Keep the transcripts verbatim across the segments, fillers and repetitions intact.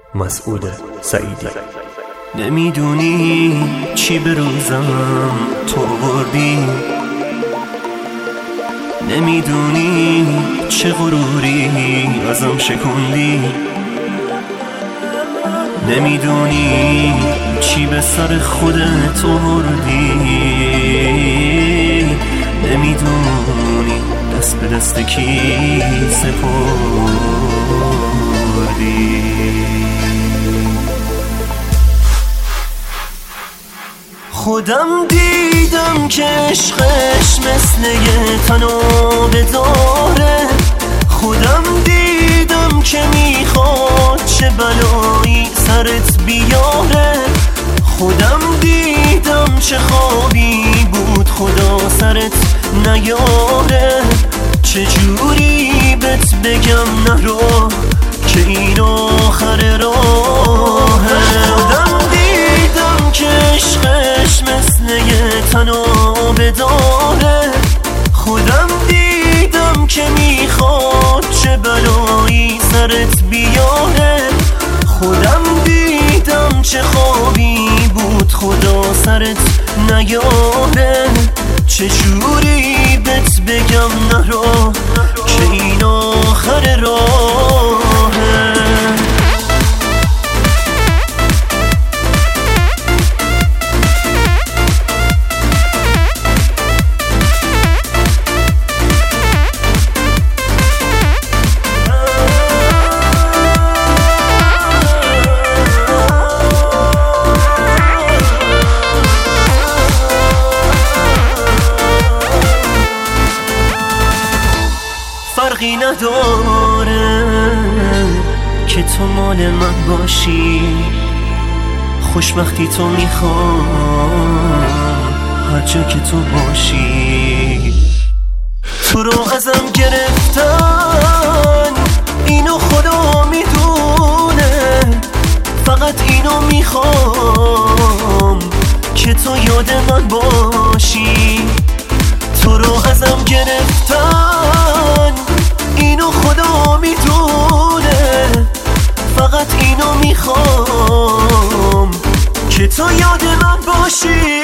مسعود سعیدی. نمیدونی چی به روزم تو بردی، نمیدونی چه غروری ازم شکوندی، نمیدونی چی به سر خودت آوردی، نمیدونی دست به دست کی سپردی. خودم دیدم که عشقش مثل یه تناب داره، خودم دیدم که میخواد چه بلایی سرت بیاره، خودم دیدم چه خوابی بود خدا سرت نیاره، چه جوری بهت بگم نرو که این آخر راهه. خودم دیدم که عشقش مثل یه تناب داره، خودم دیدم که میخواد چه بلایی سرت بیاره، خودم دیدم چه خوابی بود خدا سرت نیاره، چه جوری بهت بگم نرو که این آخر راهه. فرقی نداره که تو مال من باشی، خوشبختی تو میخوام هر جا که تو باشی. تو رو ازم گرفتن اینو خدا میدونه، فقط اینو میخوام که تو یاد من باشی. تو رو ازم گرفتن اینو خدا میدونه، فقط اینو میخوام که تو یاد من باشی.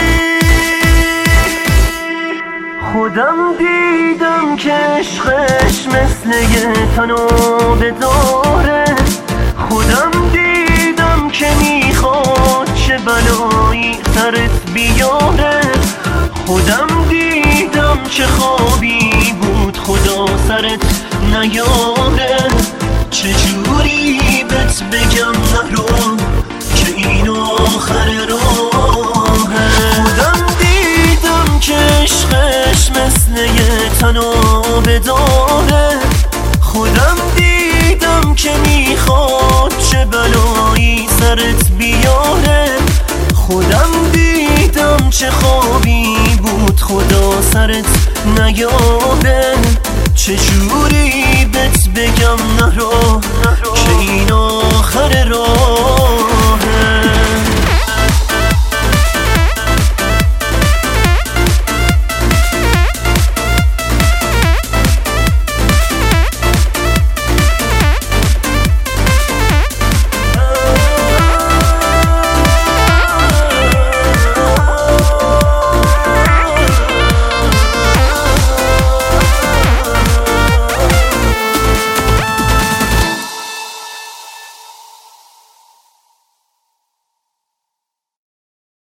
خودم دیدم که عشقش مثل یه تناب داره، خودم دیدم که میخواد چه بلایی سرت بیاره، خودم دیدم چه خوابی بود خدا سرت نیاره، چه جوری بهت بگم نرو که این آخر راهه. خودم دیدم که عشقش مثل یه تناب داره، خودم دیدم که میخواد چه بلایی سرت بیاره، خودم دیدم چه خوابی بود خدا سرت نیاره، چه جوری بهت بگم نرو